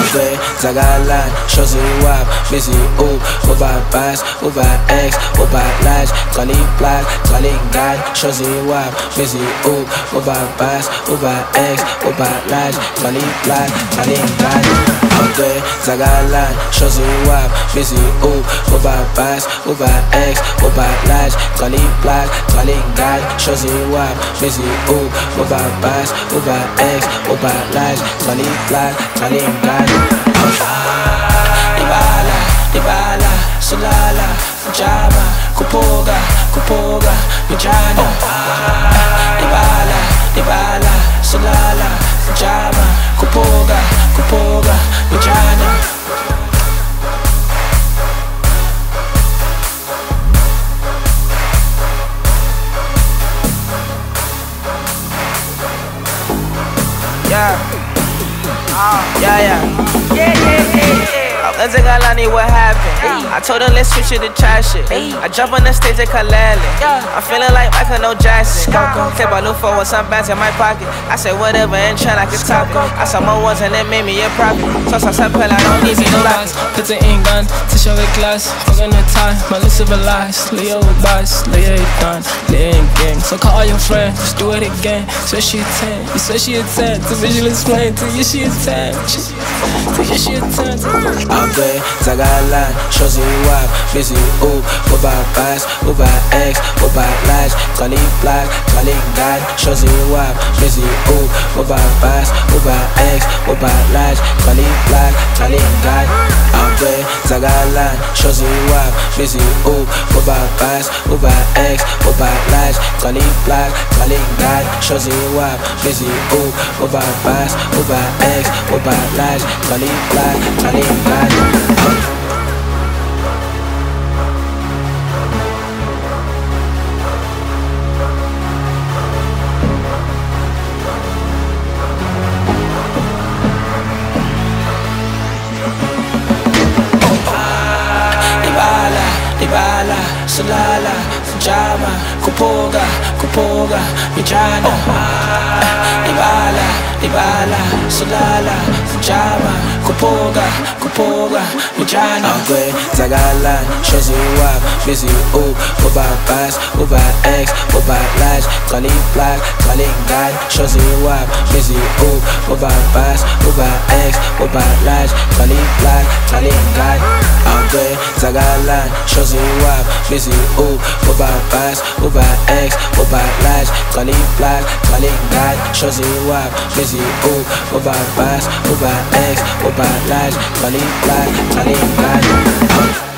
Angry, zagalan, shozi wap, busy up, over bass, over X, over large, calling black, calling God, shozi wap, busy up, over bass, over X, over large, calling black, calling God. Angry, zagalan, shozi wap, busy up, over bass, over X, over large, calling black, calling God, shozi wap, busy up, over bass, over X, over large, calling black, calling God. Ibala, Ibala, Sulala, Jama, Kupoga, Kupoga, Mijana. Ibala, Ibala, Sulala, Jama, Kupoga, Kupoga, Mijana. Yeah. Let's take Alani, what happened? I told her let's switch it to try shit. I jump on the stage at Kalali. I'm feeling like Michael No Jackson. Take my look for some bands in my pocket. I said whatever and try I could top it. I saw more ones and that made me a profit. So I said I don't need no lies. Put the ink gun, t-shirt with glass. Fuck on the time, my list of lies. Leo with boss, Leo done, Leo in gang. So call your friend, just do it again. So she a 10, you said she a 10. To visually explain to you she a 10. To you she a 10. Angry, zagalan, shozi wap, busy up, over bass, over X, over large, calling black, calling God, shozi wap, busy up, over bass, over X, over large, calling black, calling God. Angry, zagalan, shozi wap, busy up, over bass, over X, over large, calling black, calling God, shozi wap, busy up, over bass, over X, over large, calling black, calling God. Ibala, Sulala, Jama, Kupoga, Kupoga, Mijana. Ibala, Sulala, Jama, Kupoga, Kupoga, Mijana. Angry, zagalan, shozi wap, busy up, over bass, over X, over large, calling black, calling God, shozi wap, busy up, over bass, over X, over large, calling black, calling God. Angry, zagalan, shozi wap, busy up, over bass, over X, over large, calling black, calling God, shozi wap, busy up, over bass, over X, over large, calling black, calling God.